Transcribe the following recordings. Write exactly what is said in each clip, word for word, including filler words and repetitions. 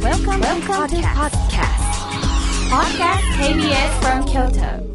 Welcome, Welcome to podcast. Podcast ケービーエス from Kyoto.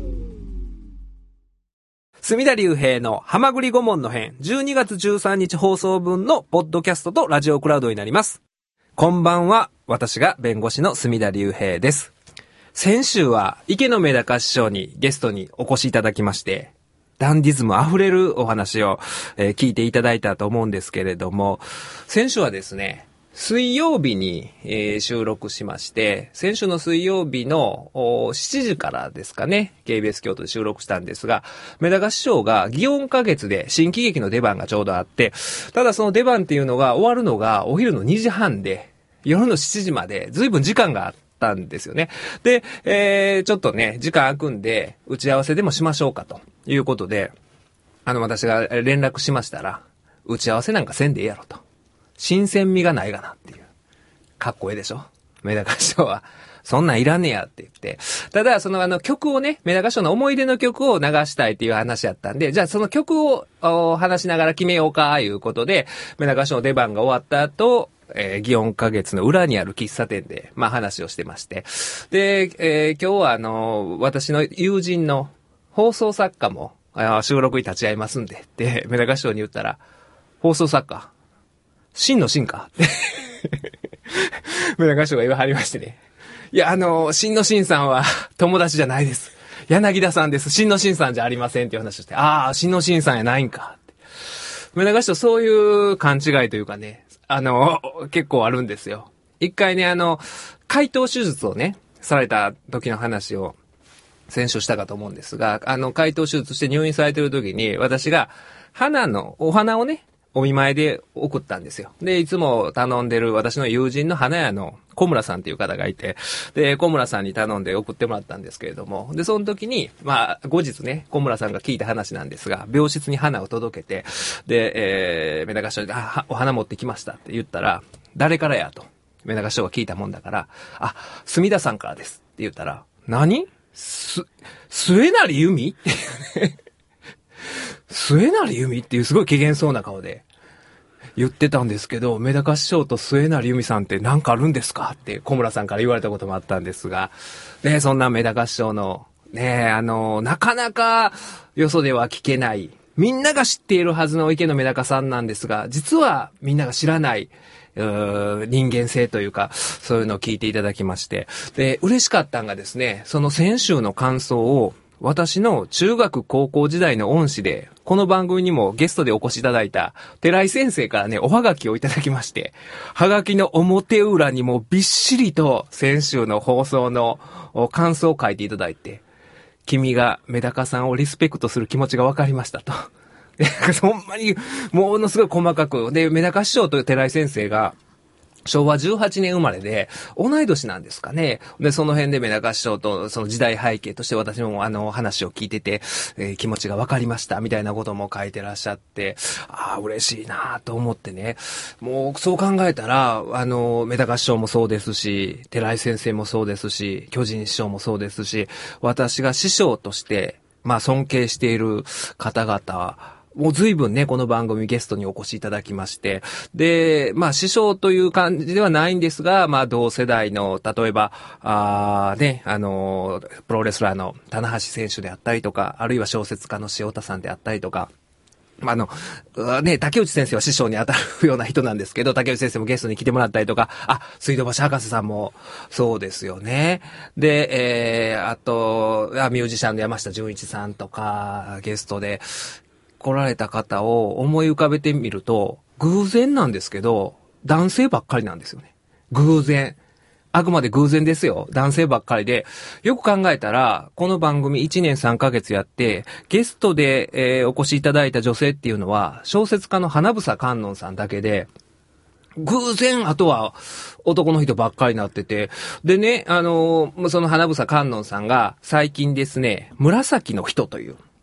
隅田隆平のはまぐり顧問の編、じゅうにがつじゅうさんにち放送分のポッドキャストとラジオクラウドになります。こんばんは、私が弁護士の隅田隆平です。先週は池野メダカ師匠にゲストにお越しいただきまして、ダンディズムあふれるお話を、えー、聞いていただいたと思うんですけれども、先週はですね、水曜日に、えー、収録しまして、先週の水曜日のしちじからですかね、ケービーエス 京都で収録したんですが、メダカ師匠が祇園花月で新喜劇の出番がちょうどあって、ただその出番っていうのが終わるのがお昼のにじはんで、夜のしちじまで随分時間があったんですよね。で、えー、ちょっとね、時間空くんで、打ち合わせでもしましょうかということで、あの私が連絡しましたら、打ち合わせなんかせんでええやろと。新鮮味がないがなっていう。かっこええでしょメダカ師匠は。そんなんいらねえやって言って。ただ、そのあの曲をね、メダカ師匠の思い出の曲を流したいっていう話やったんで、じゃあその曲を話しながら決めようか、いうことで、メダカ師匠の出番が終わった後、えー、祇園花月の裏にある喫茶店で、まあ話をしてまして。で、えー、今日はあの、私の友人の放送作家も、収録に立ち会いますんで、って、メダカ師匠に言ったら、放送作家真の真かってメダカ師匠が言わはりましてね。いや、あの、真の真さんは友達じゃないです。柳田さんです。真の真さんじゃありませんっていう話をして、ああ、真の真さんやないんかって。メダカ師匠そういう勘違いというかね、あの、結構あるんですよ。一回ね、あの、開頭手術をね、された時の話を先週したかと思うんですが、あの、開頭手術して入院されてる時に、私が花の、お花をね、お見舞いで送ったんですよ。で、いつも頼んでる私の友人の花屋の小村さんっていう方がいて、で、小村さんに頼んで送ってもらったんですけれども、で、その時に、まあ、後日ね、小村さんが聞いた話なんですが、病室に花を届けて、で、えー、メダカ師匠に、あ、お花持ってきましたって言ったら、誰からやと、メダカ師匠が聞いたもんだから、あ、隅田さんからですって言ったら、何す、末成由美っていうね。末成由美っていうすごい機嫌そうな顔で言ってたんですけど、メダカ師匠と末成由美さんって何かあるんですかって小村さんから言われたこともあったんですが、ね、そんなメダカ師匠の、ね、あの、なかなかよそでは聞けない、みんなが知っているはずの池のメダカさんなんですが、実はみんなが知らない、うー人間性というか、そういうのを聞いていただきまして、で、嬉しかったんがですね、その先週の感想を、私の中学高校時代の恩師で、この番組にもゲストでお越しいただいた寺井先生からね、おはがきをいただきまして、はがきの表裏にもびっしりと先週の放送の感想を書いていただいて、君がメダカさんをリスペクトする気持ちが分かりましたと。ほんまにものすごい細かく、で、メダカ師匠と寺井先生が、しょうわじゅうはちねん生まれで、同い年なんですかね。で、その辺でメダカ師匠とその時代背景として私もあの話を聞いてて、えー、気持ちが分かりましたみたいなことも書いてらっしゃって、ああ、嬉しいなと思ってね。もうそう考えたら、あの、メダカ師匠もそうですし、寺井先生もそうですし、巨人師匠もそうですし、私が師匠として、まあ尊敬している方々、もう随分ね、この番組ゲストにお越しいただきまして。で、まあ師匠という感じではないんですが、まあ同世代の、例えば、あね、あの、プロレスラーの棚橋選手であったりとか、あるいは小説家の塩田さんであったりとか、まあ、あの、ね、竹内先生は師匠に当たるような人なんですけど、竹内先生もゲストに来てもらったりとか、あ、水道橋博士さんもそうですよね。で、えー、あと、ミュージシャンの山下純一さんとか、ゲストで、来られた方を思い浮かべてみると、偶然なんですけど、男性ばっかりなんですよね。偶然。あくまで偶然ですよ。男性ばっかりで。よく考えたら、この番組いちねんさんかげつやって、ゲストで、えー、お越しいただいた女性っていうのは、小説家の花房観音さんだけで、偶然、あとは男の人ばっかりになってて。でね、あのー、その花房観音さんが最近ですね、紫の人という、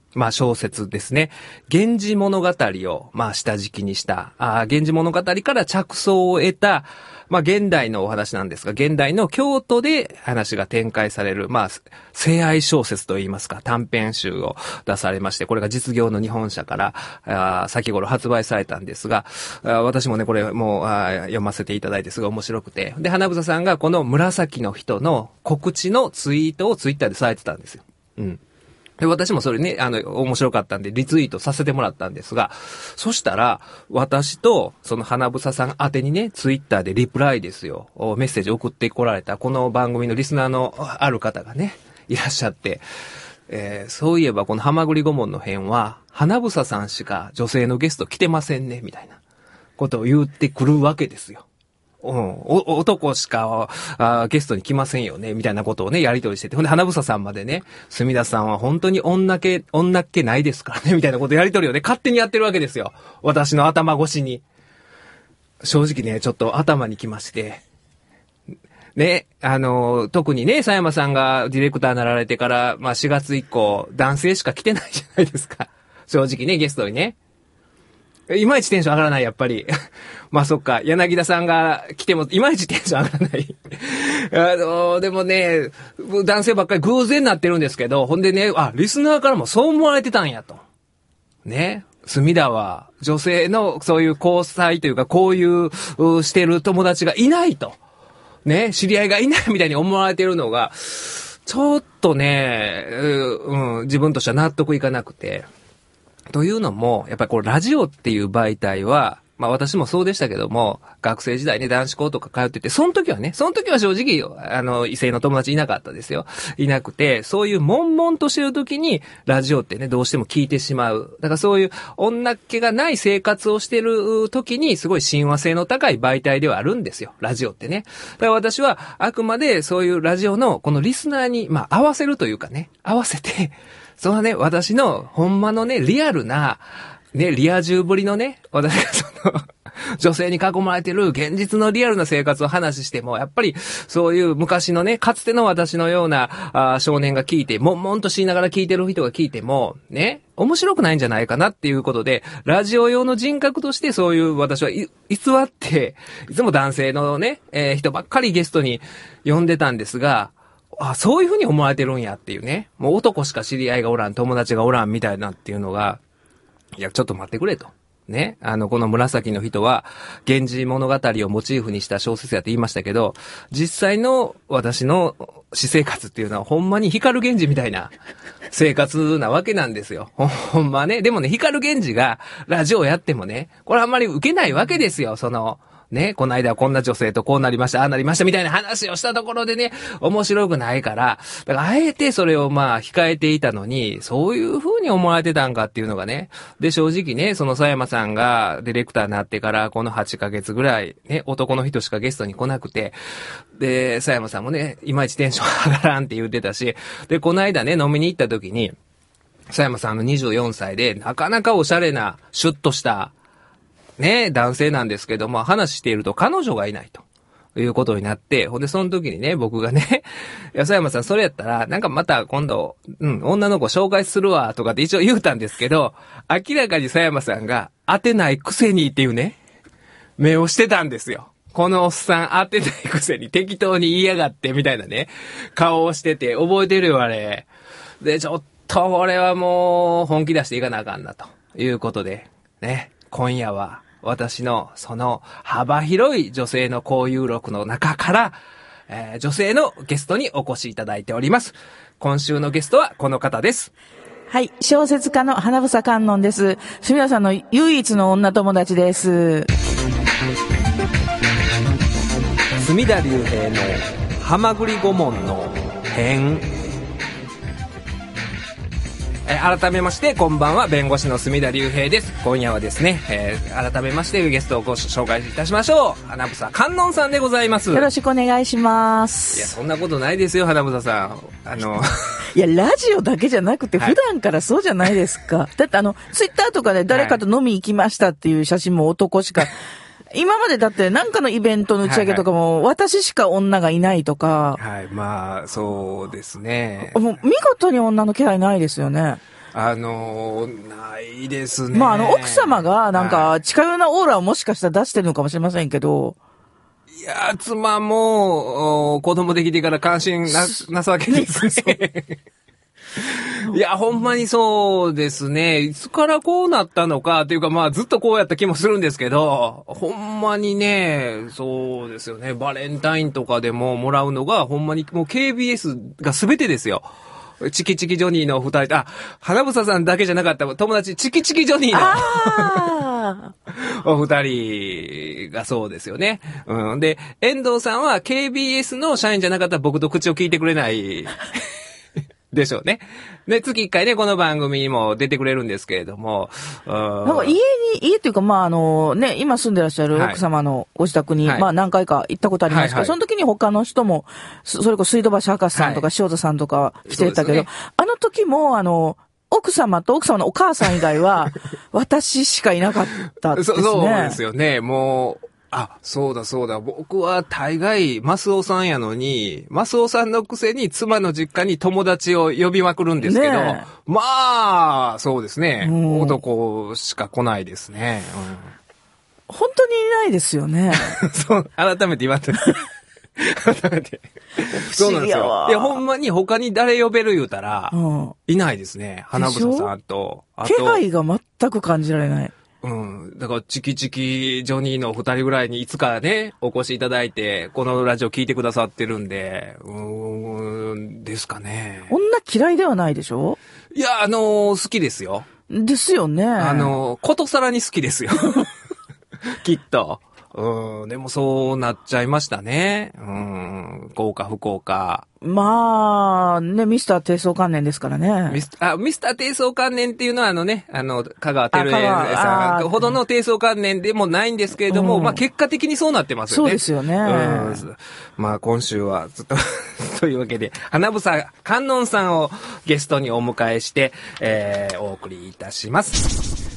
まあ小説ですね。源氏物語を、まあ下敷きにした、あ源氏物語から着想を得た、まあ現代のお話なんですが、現代の京都で話が展開される、まあ、性愛小説といいますか、短編集を出されまして、これが実業の日本社から、あ先頃発売されたんですが、あ私もね、これもうあ読ませていただいてすごい面白くて、で、花房さんがこの紫の人の告知のツイートをツイッターでされてたんですよ。うん。で、私もそれね、あの、面白かったんで、リツイートさせてもらったんですが、そしたら、私と、その花房さん宛てにね、ツイッターでリプライですよ、メッセージ送ってこられた、この番組のリスナーのある方がね、いらっしゃって、えー、そういえばこのハマグリ顧問の編は、花房さんしか女性のゲスト来てませんね、みたいなことを言ってくるわけですよ。うん、お男しかあゲストに来ませんよねみたいなことをねやり取りしてて、ほんで花房さんまでね、墨田さんは本当に女気女っ気ないですからねみたいなことやり取りをね勝手にやってるわけですよ。私の頭越しに。正直ねちょっと頭にきましてね、あの特にね佐山さんがディレクターになられてからまあしがつ以降男性しか来てないじゃないですか。正直ねゲストにね。いまいちテンション上がらない、やっぱり。まあそっか、柳田さんが来ても、いまいちテンション上がらない。あの、でもね、男性ばっかり偶然なってるんですけど、ほんでね、あ、リスナーからもそう思われてたんやと。ね。墨田は、女性のそういう交際というか、こういう、してる友達がいないと。ね、知り合いがいないみたいに思われてるのが、ちょっとね、うん、自分としては納得いかなくて。というのも、やっぱりこうラジオっていう媒体は、まあ私もそうでしたけども、学生時代ね男子校とか通ってて、その時はね、その時は正直、あの、異性の友達いなかったですよ。いなくて、そういう悶々としてる時に、ラジオってね、どうしても聞いてしまう。だからそういう女っ気がない生活をしてる時に、すごい親和性の高い媒体ではあるんですよ。ラジオってね。だから私は、あくまでそういうラジオの、このリスナーに、まあ合わせるというかね、合わせて、そのね、私の、ほんまのね、リアルな、ね、リア充ぶりのね、私がその、女性に囲まれてる現実のリアルな生活を話しても、やっぱり、そういう昔のね、かつての私のような、あ少年が聞いて、悶々としながら聞いてる人が聞いても、ね、面白くないんじゃないかなっていうことで、ラジオ用の人格としてそういう私は偽って、いつも男性のね、えー、人ばっかりゲストに呼んでたんですが、あ、そういう風に思われてるんやっていうね。もう男しか知り合いがおらん、友達がおらんみたいなっていうのが、いや、ちょっと待ってくれと。ね。あの、この紫の人は、源氏物語をモチーフにした小説やって言いましたけど、実際の私の私生活っていうのは、ほんまに光源氏みたいな生活なわけなんですよ。ほ, ほんまね。でもね、光源氏がラジオやってもね、これあんまり受けないわけですよ。その、ね、この間はこんな女性とこうなりました、ああなりましたみたいな話をしたところでね、面白くないから、だからあえてそれをまあ控えていたのに、そういう風に思われてたんかっていうのがね、で正直ね、その佐山さんがディレクターになってからこのはちかげつぐらい、ね、男の人しかゲストに来なくて、で、佐山さんもね、いまいちテンション上がらんって言ってたし、で、この間ね、飲みに行った時に、佐山さんのにじゅうよんさいで、なかなかおしゃれな、シュッとした、ね、男性なんですけども、話していると彼女がいないということになって、ほんでその時にね、僕がね、安山さんそれやったら、なんかまた今度、うん、女の子紹介するわ、とかって一応言うたんですけど、明らかに佐山さんが当てないくせにっていうね、目をしてたんですよ。このおっさん当てないくせに適当に言いやがってみたいなね、顔をしてて、覚えてるよあれ。で、ちょっと俺はもう本気出していかなあかんなということで、ね、今夜は、私のその幅広い女性の交友録の中から、えー、女性のゲストにお越しいただいております。今週のゲストはこの方です。 はい、小説家の花房観音です。墨田さんの唯一の女友達です。 墨田隆平のハマグリ顧問の編。改めましてこんばんは、弁護士の墨田隆平です。今夜はですね、えー、改めましてゲストをご紹介いたしましょう。花房観音さんでございます。 よろしくお願いします。 いや、そんなことないですよ、花房さん。あのいや、ラジオだけじゃなくて普段からそうじゃないですか、はい、だってあのツイッターとかで誰かと飲み行きましたっていう写真も男しか、はい、今までだってなんかのイベントの打ち上げとかも私しか女がいないとか。 はい、まあそうですね。 もう見事に女の気配ないですよね。 あのー、ないですね。 まあ、あの、奥様が、なんか、近寄なオーラをもしかしたら出してるのかもしれませんけど。 いや、妻も、子供できてから関心な、なさわけですね。いや、ほんまにそうですね。いつからこうなったのか、というかまあずっとこうやった気もするんですけど、ほんまにね、そうですよね。バレンタインとかでももらうのが、ほんまにもう ケービーエス が全てですよ。チキチキジョニーの二人、あ、花房さんだけじゃなかった友達、チキチキジョニーのお二人がそうですよね。うん。で、遠藤さんは ケービーエス の社員じゃなかったら僕と口を聞いてくれない。でしょうね。で、月一回ね、この番組にも出てくれるんですけれども。 なんか家に、家っていうか、まあ、あの、ね、今住んでらっしゃる奥様のご自宅に、はい、まあ、何回か行ったことありますけど、はいはい、その時に他の人も、それこそ水道橋博士さんとか塩田さんとか来てたけど、はいね、あの時も、あの、奥様と奥様のお母さん以外は、私しかいなかったですね。そ, そうですよね。もう、あ、そうだそうだ。僕は大概、マスオさんやのに、マスオさんのくせに妻の実家に友達を呼びまくるんですけど、ね、まあ、そうですね、うん。男しか来ないですね。 うん、本当にいないですよね。 そう、改めて言われて。改めて。そうなんですよ。いや、ほんまに他に誰呼べる言うたら、うん、いないですね。花房さんと。 あと気配が全く感じられない。 うん。だから、チキチキジョニーの二人ぐらいにいつかね、お越しいただいて、このラジオ聞いてくださってるんで、うーん、ですかね。 女嫌いではないでしょ？ いや、あのー、好きですよ。 ですよね。 あのー、ことさらに好きですよ。きっと。うん、でもそうなっちゃいましたね。うん、幸か不幸か。 まあ、ね、ミスター低層観念ですからね。 ミスあミスター低層観念っていうのはあのね、あの、香川照江さんほどの低層観念でもないんですけれども、うん、まあ結果的にそうなってますよね。 そうですよね。うん、 まあ今週はずっと、というわけで、花房観音さんをゲストにお迎えして、えー、お送りいたします。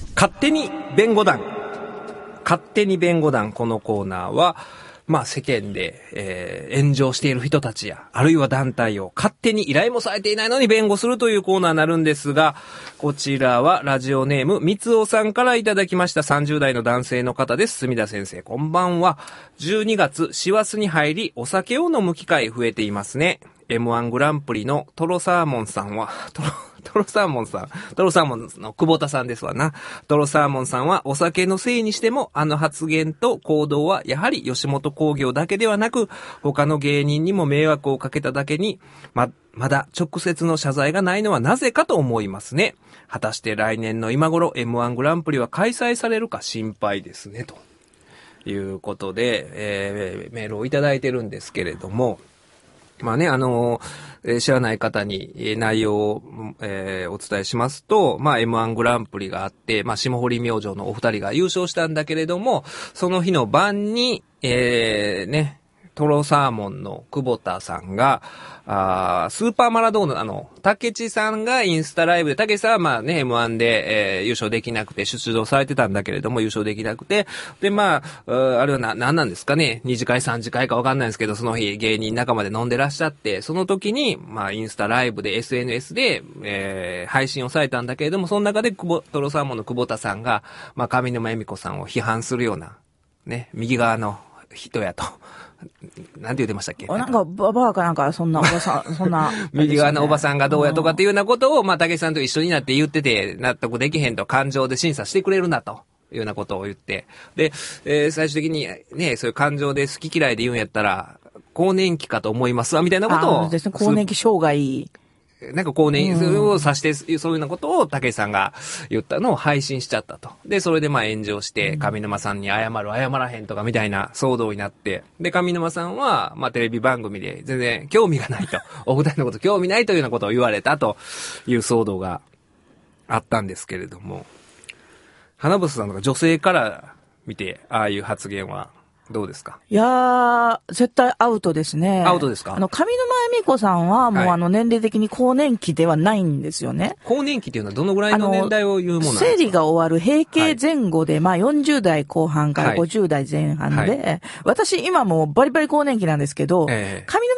勝手に弁護団。勝手に弁護団、このコーナーは、まあ世間で、えー、炎上している人たちや、あるいは団体を勝手に依頼もされていないのに弁護するというコーナーになるんですが、こちらはラジオネーム、みつおさんからいただきましたさんじゅう代の男性の方です。墨田先生、こんばんは。じゅうにがつ、師走に入り、お酒を飲む機会増えていますね。エムワン グランプリのトロサーモンさんは、トロ、トロサーモンさん、トロサーモンの久保田さんですわな。トロサーモンさんはお酒のせいにしても、あの発言と行動はやはり吉本興業だけではなく、他の芸人にも迷惑をかけただけに、ま、まだ直接の謝罪がないのはなぜかと思いますね。果たして来年の今頃 エムワン グランプリは開催されるか心配ですね。ということで、えー、メールをいただいてるんですけれども、まあね、あの、えー、知らない方に、えー、内容を、えー、お伝えしますと、まあ エムワン グランプリがあって、まあ霜降り明星のお二人が優勝したんだけれども、その日の晩に、えー、ね、トロサーモンの久保田さんが、あースーパーマラドーナ、あの、竹地さんがインスタライブで、竹地さんはまあね、エムワン で、えー、優勝できなくて、出場されてたんだけれども、優勝できなくて、で、まあ、あれはな、なんなんですかね、二次会三次会かわかんないんですけど、その日芸人仲間で飲んでらっしゃって、その時に、まあ、インスタライブで エスエヌエス で、えー、配信をされたんだけれども、その中で久保、トロサーモンの久保田さんが、まあ、上沼恵美子さんを批判するような、ね、右側の人やと。なんて言ってましたっけ？ なんか、ババアかなんか、そんなおばさん、そんな、ね。 右側のおばさんがどうやとかっていうようなことを、まあ、竹内さんと一緒になって言ってて、納得できへんと感情で審査してくれるなと。いうようなことを言って。で、えー、最終的に、ね、そういう感情で好き嫌いで言うんやったら、更年期かと思いますわ、みたいなことを。 そうですね、更年期障害。 なんか更年期を指して、そういうようなことを竹井さんが言ったのを配信しちゃったと。で、それでまあ炎上して、上沼さんに謝る、謝らへんとかみたいな騒動になって、で、上沼さんは、まあテレビ番組で全然興味がないと。お二人のこと興味ないというようなことを言われたという騒動があったんですけれども、花房さんとか女性から見て、ああいう発言は、どうですか？ いやー、絶対アウトですね。 アウトですか？ あの、上沼恵美子さんは、もう、はい、あの、年齢的に更年期ではないんですよね。 更年期っていうのはどのぐらいの年代を言うものなんですか？ 生理が終わる平経前後で、はい、まあ、よんじゅう代後半からごじゅう代前半で、はい、私今もうバリバリ更年期なんですけど、えー、上沼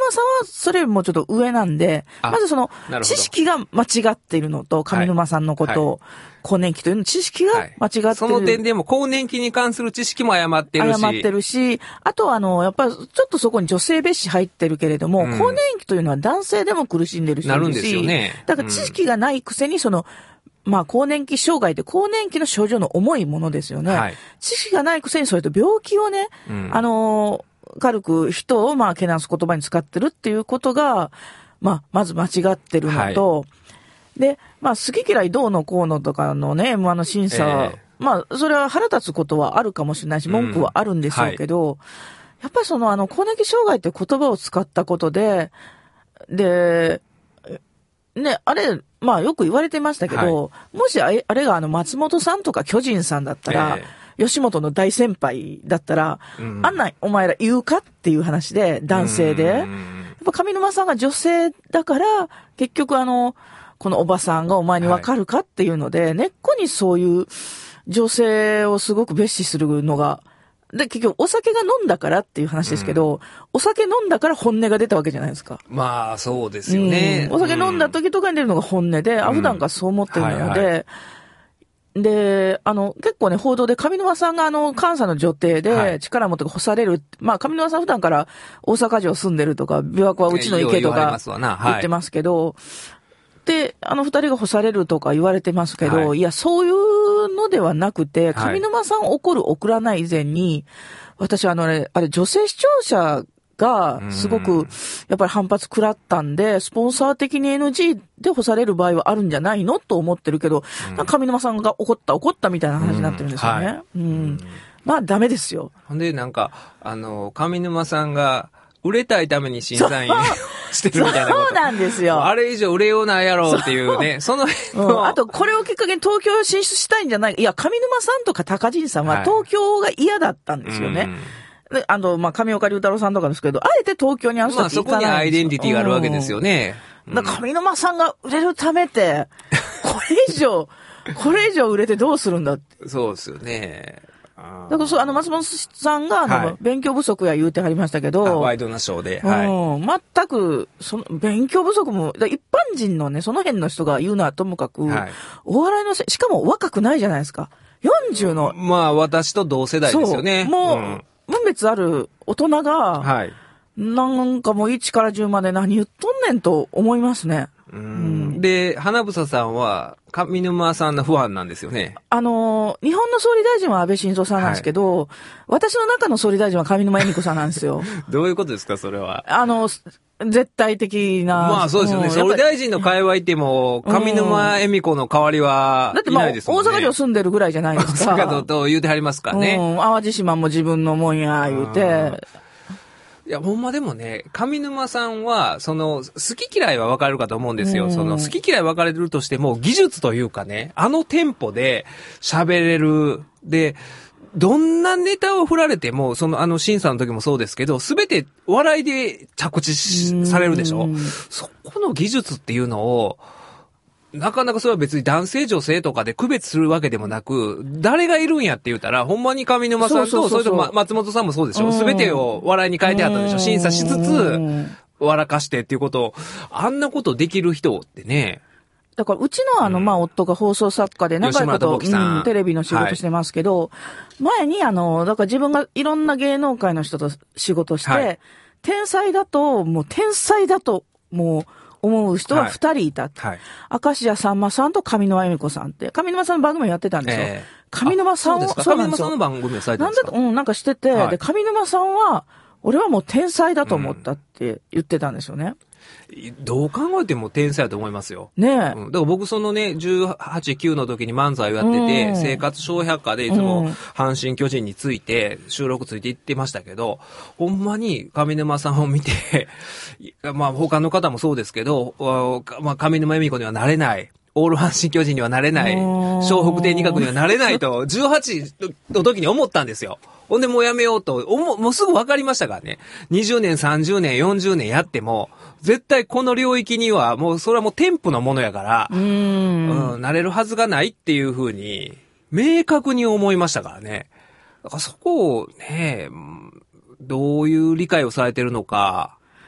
沼さんはそれよりもちょっと上なんで、まずその、知識が間違っているのと、上沼さんのことを、はい、更年期というの知識が間違っている、はい。 その点でも更年期に関する知識も誤ってるし。 誤ってるし、あとはあの、やっぱりちょっとそこに女性蔑視入ってるけれども、うん、更年期というのは男性でも苦しんでる人いるし。なるんですよね。だから知識がないくせにその、まあ、更年期障害って更年期の症状の重いものですよね。はい、知識がないくせにそれと病気をね、うん、あの、軽く人をまあ、けなす言葉に使ってるっていうことが、まあ、まず間違ってるのと、はい、で、まあ、好き嫌いどうのこうのとかのね、エムワン の審査、えー、まあ、それは腹立つことはあるかもしれないし、文句はあるんでしょうけど、うんはい、やっぱりその、あの、更年期障害って言葉を使ったことで、で、ね、あれ、まあよく言われてましたけど、はい、もしあれ、あれがあの松本さんとか巨人さんだったら、えー、吉本の大先輩だったら、うん、あんなお前ら言うかっていう話で、男性で。やっぱ上沼さんが女性だから、結局あの、このおばさんがお前にわかるかっていうので、はい、根っこにそういう女性をすごく蔑視するのが、で、結局、お酒が飲んだからっていう話ですけど、うん、お酒飲んだから本音が出たわけじゃないですか。 まあ、そうですよね。 うん、お酒飲んだ時とかに出るのが本音で、うん、あ、普段からそう思ってるので、うんはいはい、で、あの、結構ね、報道で上沼さんがあの、監査の女帝で力持って干される、はい、まあ、上沼さん普段から大阪城住んでるとか、琵琶湖はうちの池とか言ってますけど、で、あの二人が干されるとか言われてますけど、はい、いや、そういうのではなくて、上沼さん怒る怒らない以前に、私はあの、ね、あれ、女性視聴者がすごく、やっぱり反発食らったんで、スポンサー的に エヌジー で干される場合はあるんじゃないのと思ってるけど、うん、上沼さんが怒った怒ったみたいな話になってるんですよね。うん。はいうん、まあ、ダメですよ。 ほんで、なんか、あの、上沼さんが、売れたいために審査員してるみたいなこと。 そうなんですよ。 あれ以上売れようないやろうっていうね、そ, その辺の、 うん。あと、これをきっかけに東京進出したいんじゃないいや、上沼さんとか高陣さんは東京が嫌だったんですよね。はい、であの、まあ、上岡龍太郎さんとかですけど、あえて東京にあの人たち行かないんですよ。 まあ、そこにアイデンティティがあるわけですよね。 うん、だから上沼さんが売れるためって、これ以上、これ以上売れてどうするんだって。 そうですよね。 だからそう、あの、松本さんが、あの、はい、勉強不足や言うてはりましたけど。 ワイドなショーで。 はい。うん。全く、その、勉強不足も、一般人のね、その辺の人が言うのはともかく、はい、お笑いのせ、しかも若くないじゃないですか。よんじゅうの。 まあ、私と同世代ですよね。 もう、うん、分別ある大人が、はい。なんかもういちからじゅうまで何言っとんねんと思いますね。 うん。で、花房さんは、上沼さんのファンなんですよね。 あのー、日本の総理大臣は安倍晋三さんなんですけど、はい、私の中の総理大臣は上沼恵美子さんなんですよ。 どういうことですか、それは。 あの、絶対的な。 まあそうですよね。うん、総理大臣の会話行っても、上沼恵美子の代わりはいないですもんね。 だってまあ、大阪城住んでるぐらいじゃないですか。 大阪と言うてはりますからね。 うん、淡路島も自分のもんや、言うて。 いや、ほんまでもね、上沼さんは、その、好き嫌いは分かるかと思うんですよ。その、好き嫌い分かれるとしても、技術というかね、あのテンポで喋れる。で、どんなネタを振られても、その、あの、審査の時もそうですけど、すべて笑いで着地されるでしょ。そこの技術っていうのを、なかなかそれは別に男性女性とかで区別するわけでもなく、誰がいるんやって言ったら、ほんまに上沼さんと、それと松本さんもそうでしょ。すべてを笑いに変えてあったでしょ。審査しつつ、笑かしてっていうことを、あんなことできる人ってね。 だから、うちのあの、まあ、夫が放送作家で長いこと、うん、テレビの仕事してますけど、はい、前にあの、だから自分がいろんな芸能界の人と仕事して、はい、天才だと、もう天才だと、もう、思う人は二人いた。はい。明石家さんまさんと上沼恵美子さんって。上沼さんの番組をやってたんですよ。えー、上沼さんを、 そうですか。上沼さんの番組をされてたんですか？ なんだと、うん、なんかしてて、はい、で、上沼さんは、俺はもう天才だと思ったって言ってたんですよね。 うん、どう考えても天才だと思いますよ。 ねえ。うん、 だから僕そのね、じゅうはち、きゅうの時に漫才をやってて、うん、生活小百科でいつも阪神巨人について、収録ついて行ってましたけど、ほんまに上沼さんを見て、まあ他の方もそうですけど、まあ上沼恵美子にはなれない。オール阪神巨人にはなれない。笑北亭二角にはなれないと、じゅうはちの時に思ったんですよ。ほんでもうやめようと、思もうすぐ分かりましたからね。にじゅうねん、さんじゅうねん、よんじゅうねんやっても、絶対この領域には、もうそれはもうテンポのものやから、うーん、うん、なれるはずがないっていうふうに、明確に思いましたからね。だからそこをね、どういう理解をされてるのか、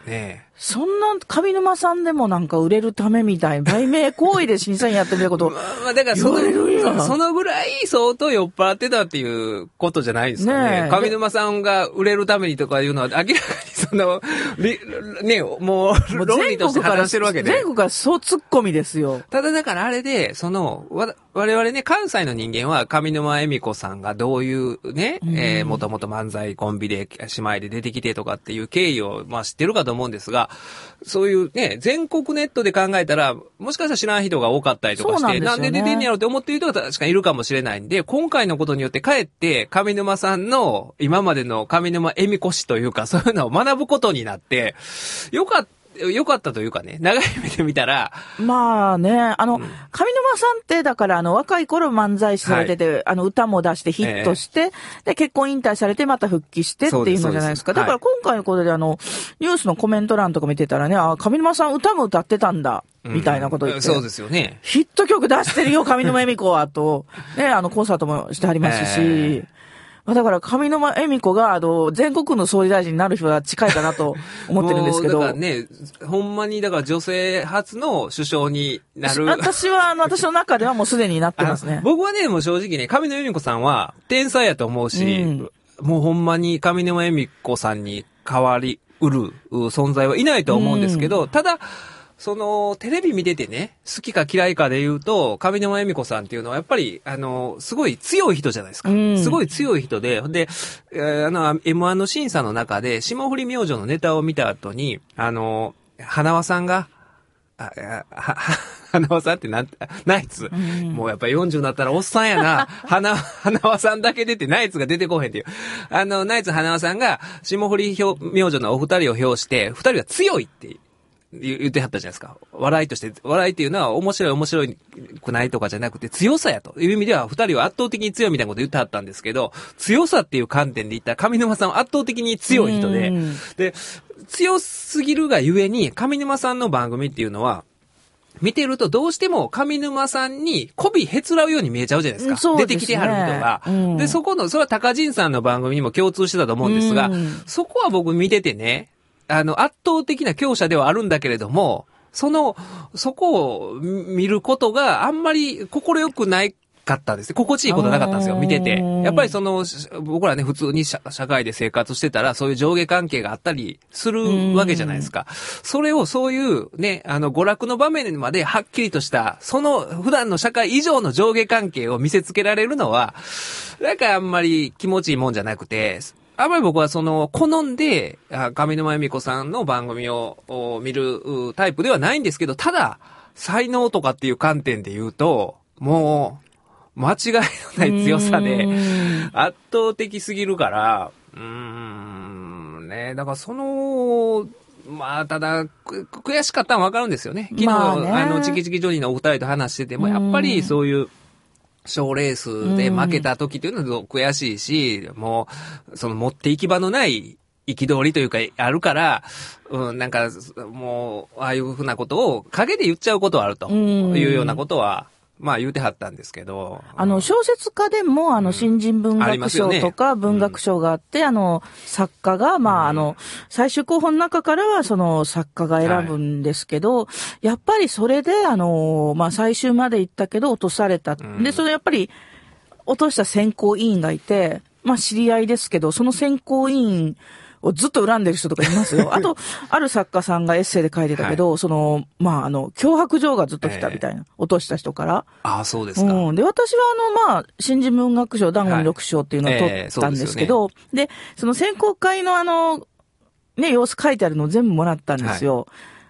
ねえ。 そんな上沼さんでもなんか売れるためみたいな、売名行為で審査員やってみたいことをまあ、だからその言われるんや。 そのぐらい相当酔っ払ってたっていうことじゃないですかね。 ねえ上沼さんが売れるためにとかいうのは明らかにその、ね、もう、 もう論理として話してるわけで。 全国からそうツッコミですよ。 ただだからあれで、その、わ、我々ね、関西の人間は上沼恵美子さんがどういうね、 うん、 えー、もともと漫才コンビで姉妹で出てきてとかっていう経緯を、まあ知ってるかと思うんですが、そういうね、全国ネットで考えたら、もしかしたら知らん人が多かったりとかして、 そうなんですよね、 なんで出てんねやろって思ってる人が確かにいるかもしれないんで、今回のことによってかえって上沼さんの今までの上沼恵美子氏というか、そういうのを学ぶことになって、よかった。よかったというかね、長い目で見たら。 まあね、あの、 うん、 上沼さんって、だからあの、若い頃漫才師されてて、はい、あの、歌も出してヒットして、えー、で、結婚引退されてまた復帰してっていうのじゃないですか。だから今回のことであの、ニュースのコメント欄とか見てたらね、あ、上沼さん歌も歌ってたんだ、みたいなこと言って、 うん。そうですよね。 ヒット曲出してるよ、上沼恵美子は、と、ね、あの、コンサートもしてはりますし、えーだから、上沼恵美子が、あの、全国の総理大臣になる人は近いかなと思ってるんですけど。 だからね、ほんまに、だから女性初の首相になる。 私は、あの、私の中ではもうすでになってますね。 僕はね、もう正直ね、上沼恵美子さんは天才やと思うし、うん、もうほんまに上沼恵美子さんに代わりうる存在はいないと思うんですけど、うん、ただ、その、テレビ見ててね、好きか嫌いかで言うと、上沼恵美子さんっていうのはやっぱり、あの、すごい強い人じゃないですか。うん、すごい強い人で、で、あの、エムワン の審査の中で、霜降り明星のネタを見た後に、あの、花輪さんが、あ、は、花輪さんってなんて、ナイツ。うん、もうやっぱりよんじゅうになったらおっさんやな。花、花輪さんだけ出てナイツが出てこへんっていう。あの、ナイツ花輪さんが、霜降り明星のお二人を表して、二人は強いって言ってはったじゃないですか。笑いとして、笑いっていうのは面白い面白くないとかじゃなくて強さやという意味では二人は圧倒的に強いみたいなこと言ってはったんですけど、強さっていう観点で言ったら上沼さんは圧倒的に強い人で、で、強すぎるがゆえに上沼さんの番組っていうのは、見てるとどうしても上沼さんに媚びへつらうように見えちゃうじゃないですか。そうですね、出てきてはる人が、うん。で、そこの、それは高陣さんの番組にも共通してたと思うんですが、うん、そこは僕見ててね、あの、圧倒的な強者ではあるんだけれども、その、そこを見ることがあんまり心よくないかったですね。心地いいことなかったんですよ、見てて。やっぱりその、僕らね、普通に社会で生活してたら、そういう上下関係があったりするわけじゃないですか。それをそういうね、あの、娯楽の場面まではっきりとした、その普段の社会以上の上下関係を見せつけられるのは、なんかあんまり気持ちいいもんじゃなくて、あんまり僕はその、好んで、上沼恵美子さんの番組を見るタイプではないんですけど、ただ、才能とかっていう観点で言うと、もう、間違いのない強さで、圧倒的すぎるから、うーん、ね、だからその、まあ、ただ、悔しかったのはわかるんですよね。昨日、まあね、あの、チキチキジョニーのお二人と話してても、やっぱりそういう、賞レースで負けた時っていうのは悔しいし、もう、その持って行き場のない憤りというかあるから、うん、なんか、もう、ああいうふうなことを陰で言っちゃうことはあるというようなことは、まあ言うてはったんですけど。 あの、小説家でも、あの、新人文学賞とか文学賞があって、あの、作家が、まあ、あの、最終候補の中からは、その、作家が選ぶんですけど、やっぱりそれで、あの、まあ、最終まで行ったけど落とされた。で、それやっぱり、落とした選考委員がいて、まあ、知り合いですけど、その選考委員、をずっと恨んでる人とかいますよ。あと、ある作家さんがエッセイで書いてたけど、はい、その、まあ、あの、脅迫状がずっと来たみたいな、えー、落とした人から。 ああ、そうですか。 うん。で、私はあの、まあ、新人文学賞、団子にろく賞っていうのを取ったんですけど、はいえー そ で, ね、で、その選考会のあの、ね、様子書いてあるのを全部もらったんですよ。はい、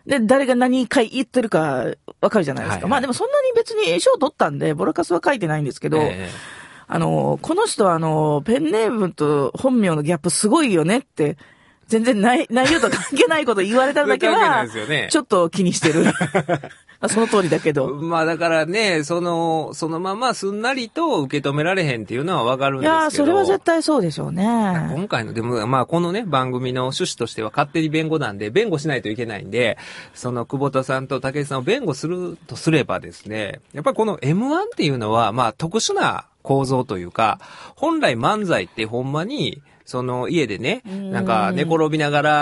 で、誰が何回言ってるかわかるじゃないですか。はいはい、まあでもそんなに別に賞取ったんで、ボロカスは書いてないんですけど、えーあの、この人はあの、ペンネームと本名のギャップすごいよねって、全然内容と関係ないこと言われただけは、ちょっと気にしてる。その通りだけど。 まあだからね、その、そのまますんなりと受け止められへんっていうのはわかるんですけど。いや、 それは絶対そうでしょうね。 今回の、でもまあこのね、番組の趣旨としては勝手に弁護なんで、弁護しないといけないんで、その久保田さんと武井さんを弁護するとすればですね、やっぱりこの エムワン っていうのは、まあ特殊な構造というか、本来漫才ってほんまに、その家でね、なんか寝転びながら、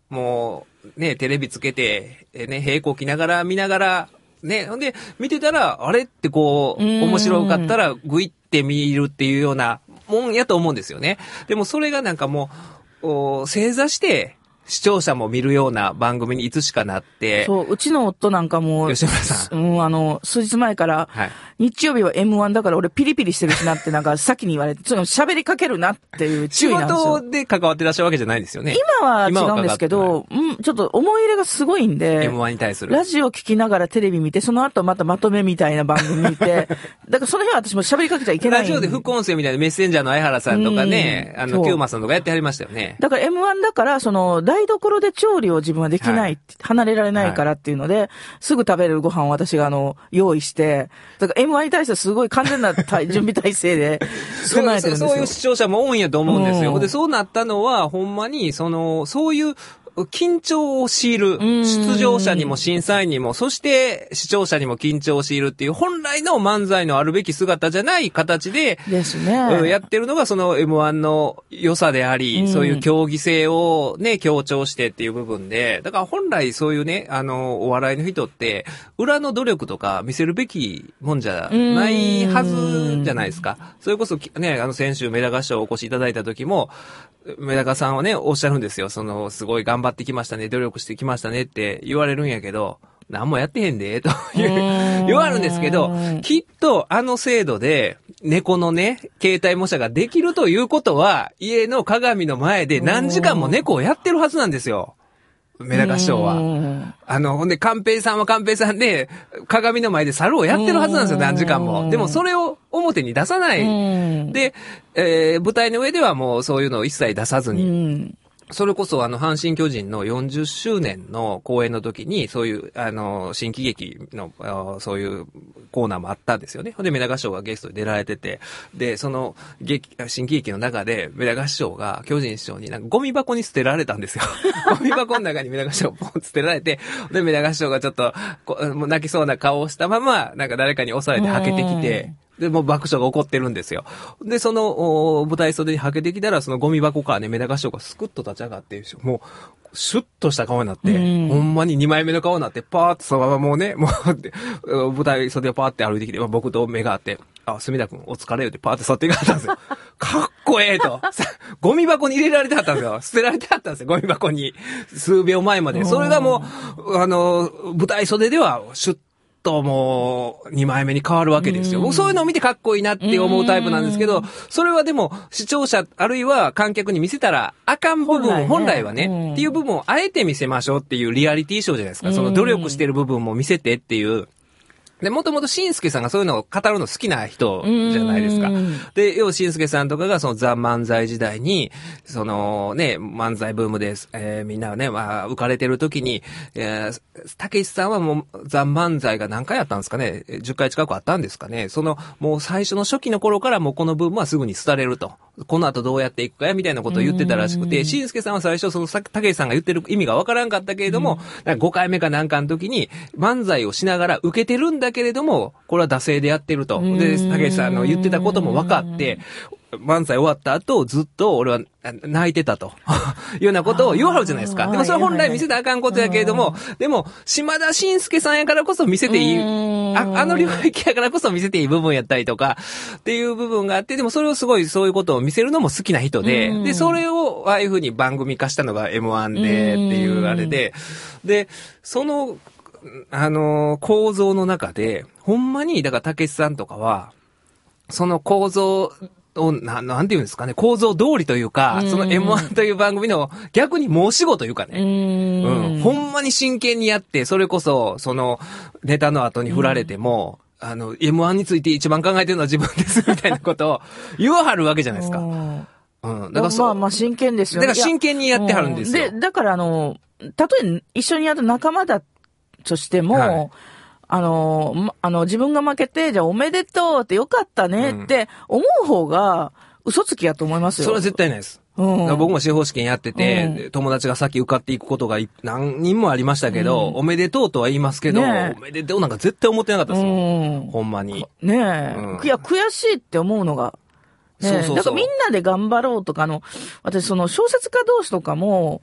もう、ね、テレビつけて、えね、平行着ながら見ながら、ね、ほんで、見てたら、あれってこう、面白かったら、グイって見るっていうようなもんやと思うんですよね。でもそれがなんかもう、正座して、視聴者も見るような番組にいつしかなって。 そう、うちの夫なんかも、 吉村さん。 うん、あの、数日前から、はい、日曜日は エムワン だから俺ピリピリしてるしなってなんか先に言われて、その喋りかけるなっていう注意なんですよ。 仕事で関わってらっしゃるわけじゃないんですよね。 今は違うんですけど、うん、ちょっと思い入れがすごいんで、 エムワン に対する。 ラジオ聞きながらテレビ見て、その後またまとめみたいな番組見て、だからその日は私も喋りかけちゃいけない。 ラジオで副音声みたいなメッセンジャーの相原さんとかね、あの、キューマさんとかやってはりましたよね。 だから エムワン だから、その、台所で調理を自分はできない、はい、離れられないからっていうので、はい、すぐ食べれるご飯を私があの、用意して、だから エムワン に対してすごい完全な準備体制で備えてるんですよ。 そういう視聴者も多いんやと思うんですよ。うん、で、そうなったのは、ほんまに、その、そういう、緊張を強いる。出場者にも審査員にも、そして視聴者にも緊張を強いるっていう、本来の漫才のあるべき姿じゃない形で、 ですね。 やってるのがその エムワン の良さであり、うん、そういう競技性をね、強調してっていう部分で、だから本来そういうね、あの、お笑いの人って、裏の努力とか見せるべきもんじゃないはずじゃないですか。それこそね、あの先週メダ合唱お越しいただいた時も、メダカさんはね、おっしゃるんですよ。その、すごい頑張ってきましたね、努力してきましたねって言われるんやけど、何もやってへんで、という言われるんですけど、きっとあの制度で、猫のね、携帯模写ができるということは、家の鏡の前で何時間も猫をやってるはずなんですよ。メダカ師匠は。あの、ほんで、カンペイさんはカンペイさんで、鏡の前で猿をやってるはずなんですよ、何時間も。でもそれを表に出さない。で、えー、舞台の上ではもうそういうのを一切出さずに。それこそあの、阪神巨人のよんじゅっしゅうねんの公演の時に、そういう、あの、新喜劇の、そういうコーナーもあったんですよね。で、メダ合唱がゲストで出られてて、で、その、劇、新喜劇の中で、メダ合唱が巨人師匠になんかゴミ箱に捨てられたんですよ。ゴミ箱の中にメダ合唱をポン捨てられて、で、メダ合唱がちょっと、もう泣きそうな顔をしたまま、なんか誰かに押されてはけてきて、で、もう爆笑が起こってるんですよ。で、その、舞台袖にはけてきたら、そのゴミ箱からね、メダ合唱がスクッと立ち上がって、もう、シュッとした顔になって、ほんまににまいめの顔になって、パーッとそのままもうね、もう、舞台袖をパーって歩いてきて、僕と目があって、あ、隅田くんお疲れよってパーって去っていかれたんですよ。かっこええと。ゴミ箱に入れられてはったんですよ。捨てられてはったんですよ、ゴミ箱に。数秒前まで。それがもう、あの、舞台袖では、シュッともう、にまいめに変わるわけですよ。僕そういうのを見てかっこいいなって思うタイプなんですけど、それはでも、視聴者、あるいは観客に見せたら、あかん部分、本来ね、本来はね、っていう部分をあえて見せましょうっていうリアリティショーじゃないですか。その努力してる部分も見せてっていう。で、もともとしんすけさんがそういうのを語るの好きな人じゃないですか。で、要はしんすけさんとかがそのザ・漫才時代に、そのね、漫才ブームで、えー、みんなはね、まあ、浮かれてる時に、えー、たけしさんはもうザ・漫才が何回あったんですかね ?じゅっ 回近くあったんですかね。その、もう最初の初期の頃からもうこのブームはすぐに廃れると。この後どうやっていくかやみたいなことを言ってたらしくて、しんすけさんは最初そのたけしさんが言ってる意味がわからんかったけれども、ごかいめかなんかの時に漫才をしながら受けてるんだけれども、これは惰性でやってると。で、たけしさんの言ってたことも分かって、漫才終わった後、ずっと俺は泣いてたと。いうようなことを言わはるじゃないですか。でもそれ本来見せたらあかんことやけれども、でも、島田紳介さんやからこそ見せていい、あ, あの領域やからこそ見せていい部分やったりとか、っていう部分があって、でもそれをすごいそういうことを見せるのも好きな人で、で、それをああいうふうに番組化したのが エムワン でっていうあれで、で、その、あのー、構造の中で、ほんまに、だから、たけしさんとかは、その構造を、な、なんていうんですかね、構造通りというか、その エムワン という番組の逆に申し子というかね、うんうん、ほんまに真剣にやって、それこそ、その、ネタの後に振られても、あの、エムワン について一番考えてるのは自分です、みたいなことを言わはるわけじゃないですか。うん。 だからまあまあ真剣ですよね。だから真剣にやってはるんですよ。 で、だからあの、たとえ一緒にやる仲間だとしても、はい、あの、ま、あの、自分が負けて、じゃあおめでとうってよかったねって思う方が嘘つきやと思いますよ。 それは絶対ないです。うん、僕も司法試験やってて、うん、友達が先受かっていくことが何人もありましたけど、うん、おめでとうとは言いますけど、ね、おめでとうなんか絶対思ってなかったですよ。うん、ほんまに。 ねえ、うん。いや、悔しいって思うのが。ね、そうそうそう。だからみんなで頑張ろうとか、あの、私その小説家同士とかも、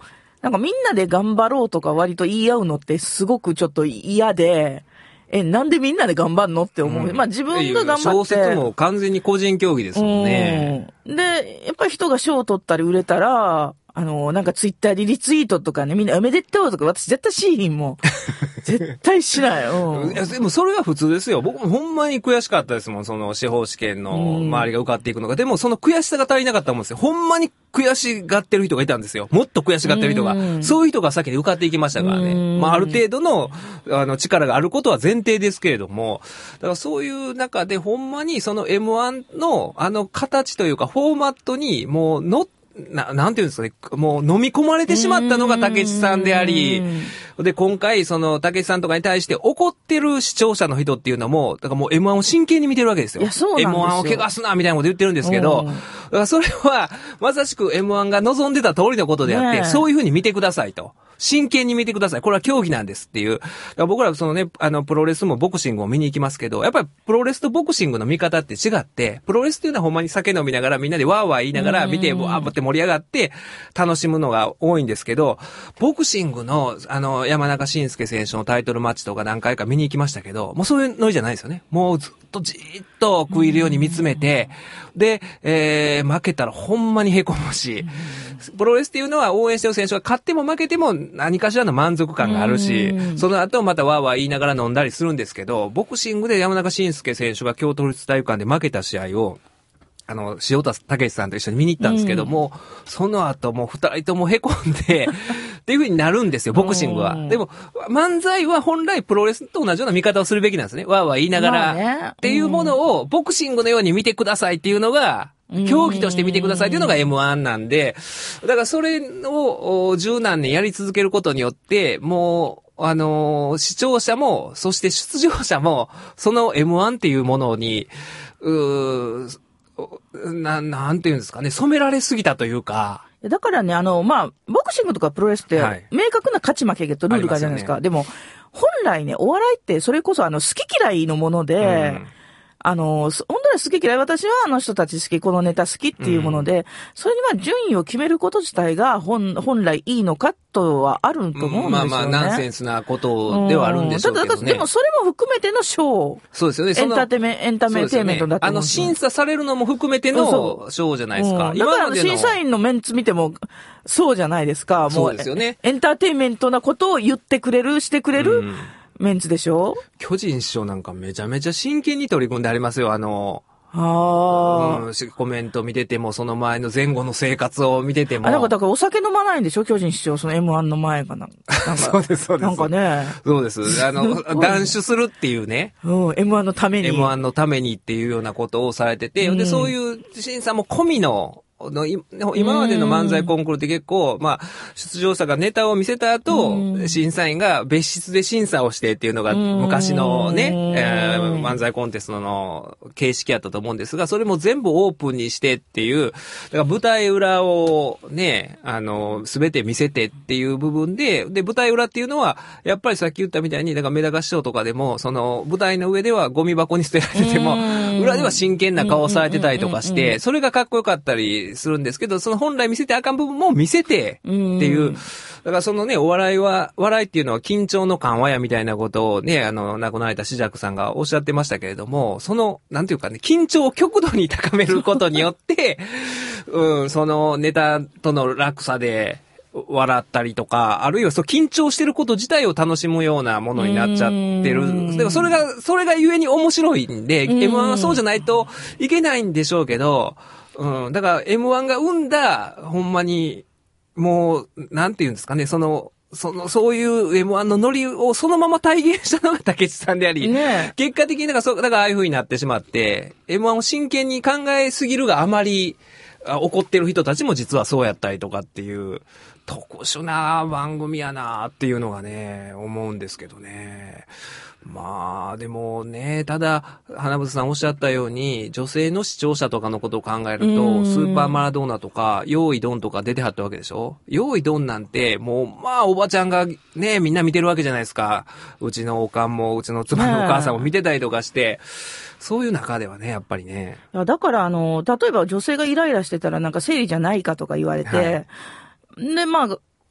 なんかみんなで頑張ろうとか割と言い合うのってすごくちょっと嫌で、え、なんでみんなで頑張るのって思う。うん、まあ自分が頑張って。 小説も完全に個人競技ですもんね。 うん、で、やっぱり人が賞を取ったり売れたら、あの、なんかツイッターでリツイートとかね、みんなおめでとうとか、私絶対しいひんもん。絶対しない。うん。 いや、でもそれは普通ですよ。僕もほんまに悔しかったですもん。その司法試験の周りが受かっていくのが。でもその悔しさが足りなかったもんですよ。ほんまに悔しがってる人がいたんですよ。もっと悔しがってる人が。そういう人が先に受かっていきましたからね。まあある程度の、あの力があることは前提ですけれども。だからそういう中でほんまにその エムワン のあの形というかフォーマットにもう乗って、な、なんていうんですかね。もう飲み込まれてしまったのが竹内さんであり、で、今回、その、竹内さんとかに対して怒ってる視聴者の人っていうのも、だからもう エムワン を真剣に見てるわけですよ。 いや、そうなんですよ。 エムワン を怪我すな、みたいなこと言ってるんですけど、だからそれは、まさしく エムワン が望んでた通りのことであって、ね、そういうふうに見てくださいと。真剣に見てください。これは競技なんですっていう。だから僕らそのね、あの、プロレスもボクシングも見に行きますけど、やっぱりプロレスとボクシングの見方って違って、プロレスっていうのはほんまに酒飲みながらみんなでワーワー言いながら見て、わーって盛り上がって楽しむのが多いんですけど、ボクシングの、あの、山中慎介選手のタイトルマッチとか何回か見に行きましたけど、もうそういうノリじゃないですよね。もうずっとじーっと食い入るように見つめて、で、えー、負けたらほんまに凹むし、プロレスっていうのは応援してる選手が勝っても負けても何かしらの満足感があるし、その後またワーワー言いながら飲んだりするんですけど、ボクシングで山中慎介選手が京都府体育館で負けた試合を、あの、塩田武さんと一緒に見に行ったんですけども、うん、その後もう二人とも凹んで、っていう風になるんですよ、ボクシングは。でも、漫才は本来プロレスと同じような見方をするべきなんですね。わーわー言いながら、ね、っていうものをボクシングのように見てくださいっていうのが、競技として見てくださいっていうのが エムワン なんで、だからそれを十何年やり続けることによって、もう、あのー、視聴者も、そして出場者も、その エムワン っていうものに、うー、な、なんていうんですかね、染められすぎたというか。 だからね、あの、まあ、ボクシングとかプロレスって、明確な勝ち負けとルールがあるじゃないですか。はい、でも、本来ね、お笑いって、それこそあの、好き嫌いのもので、うんあの、本当に好き嫌い、私はあの人たち好き、このネタ好きっていうもので、うん、それにまあ順位を決めること自体が本、本来いいのかとはあると思うんですよね。まあまあ、 ナンセンスなことではあるんでしょうけどね。 うん、でもそれも含めての賞。 そうですよね。 エンターテイメント、エンタメテイメントだと思うんですよね。あの、審査されるのも含めての賞じゃないですか。 うん、だから審査員のメンツ見ても、そうじゃないですか。もう、 そうですよね。 エンターテイメントなことを言ってくれる、してくれる、うんメンツでしょ？ 巨人師匠なんかめちゃめちゃ真剣に取り組んでありますよ、あの、 あうん、コメント見てても、その前の前後の生活を見てても。 あ、なんかだからお酒飲まないんでしょ巨人師匠、その エムワン の前かな。なんかそうです、そうです。 なんかね。 そうです。あの、断酒するっていうね。 うん、エムワン のために。 エムワン のためにっていうようなことをされてて、うん、で、そういう審査も込みの、の今までの漫才コンクールって結構、まあ、出場者がネタを見せた後、審査員が別室で審査をしてっていうのが昔のね、えー、漫才コンテストの形式やったと思うんですが、それも全部オープンにしてっていう、だから舞台裏をね、あの、すべて見せてっていう部分で、で、舞台裏っていうのは、やっぱりさっき言ったみたいに、だからメダカ師匠とかでも、その、舞台の上ではゴミ箱に捨てられてても、裏では真剣な顔をされてたりとかして、それがかっこよかったり、するんですけど、その本来見せてあかん部分も見せてっていう。だからそのね、お笑いは、笑いっていうのは緊張の緩和やみたいなことをね、あの、亡くなられた志尺さんがおっしゃってましたけれども、その、なんていうかね、緊張を極度に高めることによって、うん、そのネタとの落差で、笑ったりとか、あるいはそう緊張してること自体を楽しむようなものになっちゃってる。でもそれが、それがゆえに面白いんで、エムワン はそうじゃないといけないんでしょうけど、うん。だから エムワン が生んだ、ほんまに、もう、なんて言うんですかね、その、その、そういう エムワン のノリをそのまま体現したのが竹内さんであり、ね、結果的にだからそう、だからああいう風になってしまって、エムワン を真剣に考えすぎるがあまり、怒ってる人たちも実はそうやったりとかっていう、特殊な番組やなっていうのがね、思うんですけどね。まあ、でもね、ただ、花房さんおっしゃったように、女性の視聴者とかのことを考えると、スーパーマラドーナとか、用意ドンとか出てはったわけでしょ？用意ドンなんて、もう、まあ、おばちゃんがね、みんな見てるわけじゃないですか。うちのおかんも、うちの妻のお母さんも見てたりとかして、そういう中ではね、やっぱりね。 だから、あの、例えば女性がイライラしてたら、なんか生理じゃないかとか言われて、はい、で、まあ、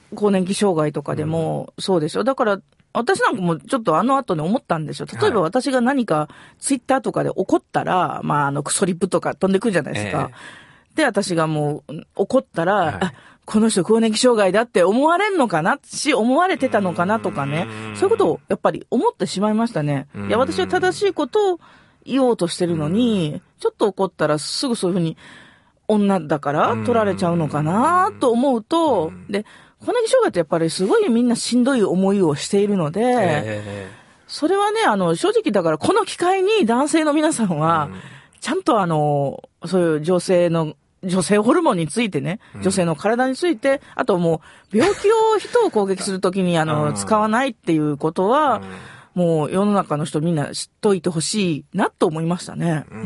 更年期障害とかでもそうでしょ。だから、私なんかもちょっとあの後に思ったんですよ。例えば私が何かツイッターとかで怒ったら、まああのクソリップとか飛んでくるじゃないですか。えー、で、私がもう怒ったら、はい、あ、この人更年期障害だって思われんのかなし、思われてたのかなとかね。そういうことをやっぱり思ってしまいましたね。いや、私は正しいことを言おうとしてるのに、ちょっと怒ったらすぐそういうふうに女だから取られちゃうのかなと思うと、で、更年期障害ってやっぱりすごいみんなしんどい思いをしているので、えー、それはね、あの、正直だからこの機会に男性の皆さんは、ちゃんとあの、そういう女性の、女性ホルモンについてね、女性の体について、あともう、病気を人を攻撃するときにあの、使わないっていうことは、もう世の中の人みんな知っといてほしいなと思いましたね。 うん。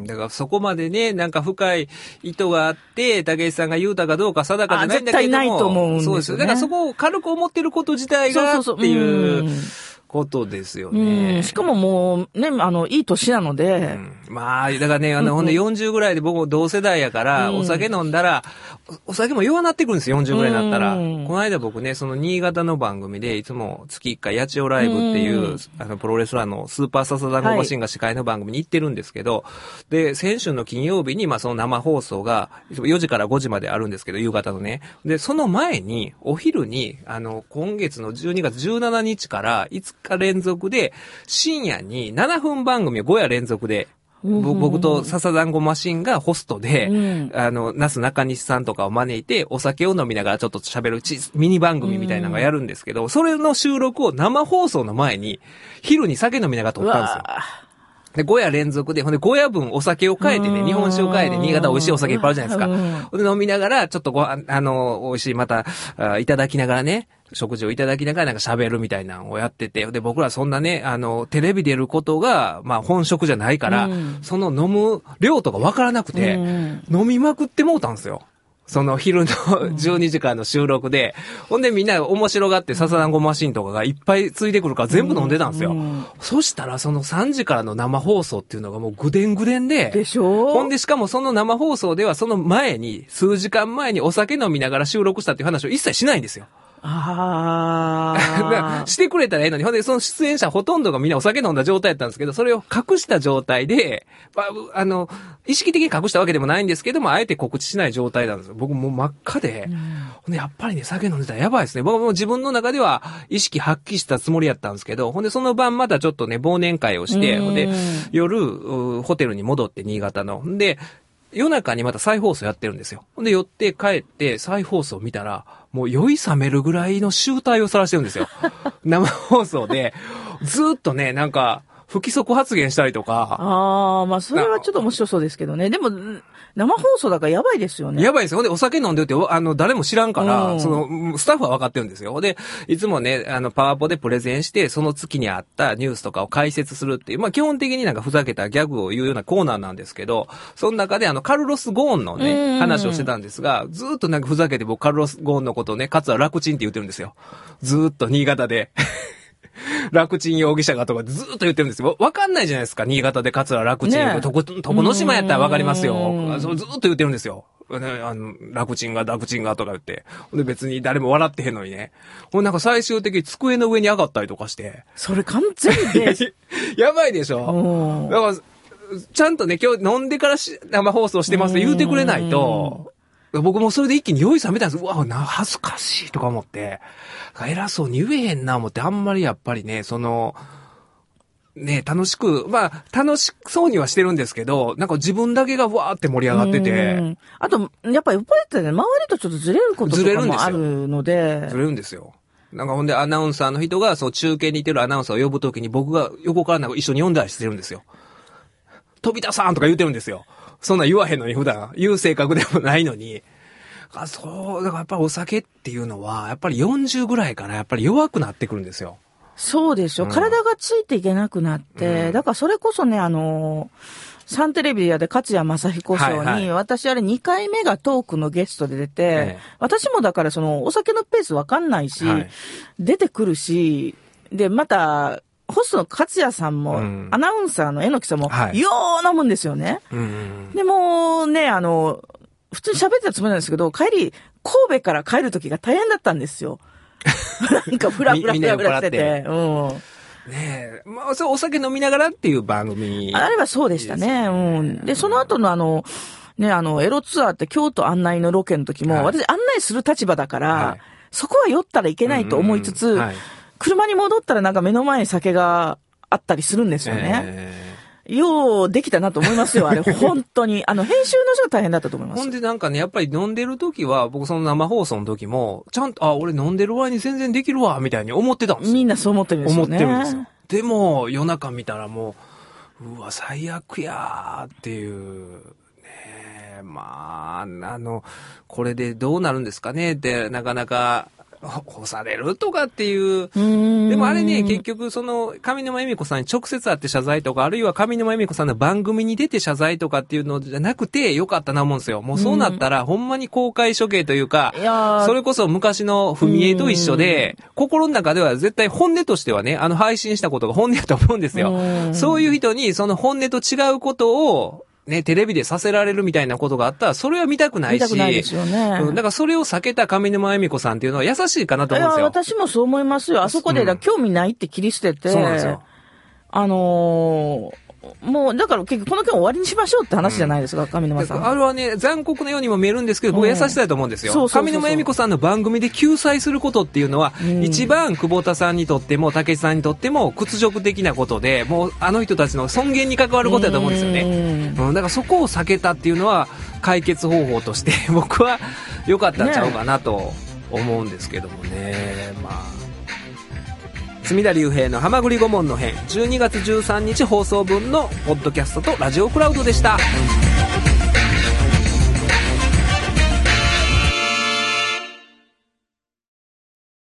だからそこまでね、なんか深い意図があって、武井さんが言うたかどうか定かじゃないんだけども。 絶対ないと思うんですよね。 そうですよ。だからそこを軽く思ってること自体がっていう。ことですよね。 うん。しかももう、ね、あの、いい年なので。 うん、まあ、だからね、あの、ほんでよんじゅうぐらいで僕も同世代やから、うん、お酒飲んだら、お酒も弱なってくるんですよ、よんじゅうぐらいになったら。うん、この間僕ね、その新潟の番組で、いつも月いっかい、八千代ライブっていう、うん、あの、プロレスラーのスーパーササダンゴマシンが司会の番組に行ってるんですけど、はい、で、先週の金曜日に、まあ、その生放送が、よじからごじまであるんですけど、夕方のね。で、その前に、お昼に、あの、今月のじゅうにがつじゅうしちにちからいつか連続で、深夜にななふん番組をご夜連続で、僕と笹団子マシンがホストで、うん、あの、那須中西さんとかを招いて、お酒を飲みながらちょっと喋るミニ番組みたいなのがやるんですけど、うん、それの収録を生放送の前に、昼に酒飲みながら撮ったんですよ。で、ご夜連続で、ほんでご夜分お酒を変えてね、日本酒を変えて、新潟美味しいお酒いっぱいあるじゃないですか。で、飲みながら、ちょっとご、あの、美味しいまた、いただきながらね、食事をいただきながらなんか喋るみたいなのをやってて、で、僕らそんなね、あの、テレビでやることが、まあ本職じゃないから、うん、その飲む量とかわからなくて、うん、飲みまくってもうたんですよ。その昼のじゅうにじからの収録で、うん、ほんでみんな面白がって笹団子マシンとかがいっぱいついてくるから全部飲んでたんですよ。うん、そしたらそのさんじからの生放送っていうのがもうぐでんぐでんで。 でしょ？ ほんでしかもその生放送ではその前に、数時間前にお酒飲みながら収録したっていう話を一切しないんですよ。 ああ。 してくれたらええのに、ほんでその出演者ほとんどがみんなお酒飲んだ状態だったんですけど、それを隠した状態で、まあ、あの、意識的に隠したわけでもないんですけども、あえて告知しない状態なんですよ。僕もう真っ赤で、うん、ほんでやっぱりね、酒飲んでたらやばいですね。僕も自分の中では意識発揮したつもりやったんですけど、ほんでその晩またちょっとね、忘年会をして、ほんで夜、ホテルに戻って新潟の。で、夜中にまた再放送やってるんですよ。ほんで寄って帰って再放送見たら、もう酔い冷めるぐらいの醜態をさらしてるんですよ。生放送で、ずーっとね、なんか、不規則発言したりとか。 ああ、まあそれはちょっと面白そうですけどね。でも、生放送だからやばいですよね。 やばいですよ。で、お酒飲んでるって、あの、誰も知らんから、うん、その、スタッフは分かってるんですよ。で、いつもね、あの、パワポでプレゼンして、その月にあったニュースとかを解説するっていう、まあ基本的になんかふざけたギャグを言うようなコーナーなんですけど、その中であの、カルロス・ゴーンのね、話をしてたんですが、ずーっとなんかふざけて僕カルロス・ゴーンのことをね、かつは楽ちんって言ってるんですよ。ずーっと新潟で。楽ちん容疑者がとかずーっと言ってるんですよ。わかんないじゃないですか。新潟で桂楽ちん。ね、とこ、とこの島やったらわかりますよ。そうずーっと言ってるんですよ。ね、あの、楽ちんが楽ちんがとか言って。で別に誰も笑ってへんのにね。ほんなんか最終的に机の上に上がったりとかして。 それ完全で。 やばいでしょ。だから、ちゃんとね、今日飲んでからし生放送してますって言うてくれないと、僕もそれで一気に酔い冷めたんです。うわ、な、恥ずかしいとか思って。偉そうに言えへんな思って、あんまりやっぱりね、その、ね、楽しく、まあ、楽しそうにはしてるんですけど、なんか自分だけがわーって盛り上がってて。 あと、やっぱり酔っ払ってね、周りとちょっとずれることとかもあるので。 ずれるんですよ。なんかほんでアナウンサーの人が、そう中継にいてるアナウンサーを呼ぶときに僕が横からなんか一緒に呼んだりしてるんですよ。飛田さんとか言ってるんですよ。そんな言わへんのに普段。言う性格でもないのに。あ、そう、だからやっぱりお酒っていうのは、やっぱりよんじゅうぐらいからやっぱり弱くなってくるんですよ。 そうでしょ。うん、体がついていけなくなって、うん、だからそれこそね、あの、サンテレビで勝谷正彦賞に、はいはい、私あれにかいめがトークのゲストで出て、ええ、私もだからそのお酒のペースわかんないし、はい、出てくるし、で、また、ホストの勝谷さんも、うん、アナウンサーの榎木さんも、はい、よー飲むんですよね。うん、でもね、あの、普通に喋ってたつもりなんですけど、帰り、 神戸から帰る時が大変だったんですよ。なんかフラフラフラフラしてて。うん。 ねえ。まあ、それお酒飲みながらっていう番組。 あれはそうでしたね。うん。で、その後のあの、ね、あの、エロツアーって京都案内のロケの時も、はい、私案内する立場だから、はい、そこは酔ったらいけないと思いつつ、うんうんはい、車に戻ったらなんか目の前に酒があったりするんですよね。えーようできたなと思いますよ、あれ。本当に。あの、編集の人が大変だったと思います。 ほんでなんかね、やっぱり飲んでる時は、僕その生放送の時も、ちゃんと、あ、俺飲んでる割に全然できるわ、みたいに思ってたんですよ。 みんなそう思ってるんですよね。 思ってるんですよ。でも、夜中見たらもう、うわ、最悪やーっていう。ねえ、まあ、あの、これでどうなるんですかねって、なかなか、干されるとかっていう。でもあれね、結局その上沼恵美子さんに直接会って謝罪とか、あるいは上沼恵美子さんの番組に出て謝罪とかっていうのじゃなくてよかったな思うんですよ。もうそうなったらほんまに公開処刑というか、それこそ昔の文江と一緒で、心の中では絶対本音としてはね、あの配信したことが本音だと思うんですよ。そういう人にその本音と違うことをね、テレビでさせられるみたいなことがあったら、それは見たくないし。 見たくないですよね。 うん。だからそれを避けた上沼恵美子さんっていうのは優しいかなと思うんですよ。 いや、私もそう思いますよ。あそこで、うん、興味ないって切り捨てて。 そうなんですよ。 あのー、もう、だから結局この件終わりにしましょうって話じゃないですか、うん、上沼さん。 あれはね、残酷なようにも見えるんですけど、僕は優しさだと思うんですよ。うん、そうそうそうそう。上沼恵美子さんの番組で救済することっていうのは、うん、一番久保田さんにとっても、武さんにとっても屈辱的なことで、もうあの人たちの尊厳に関わることだと思うんですよね。うんうん、だからそこを避けたっていうのは、解決方法として僕は良かったんちゃうかなと思うんですけどもね。まあ。隅田隆平のはまぐり顧問の編じゅうにがつじゅうさんにち放送分のポッドキャストとラジオクラウドでした。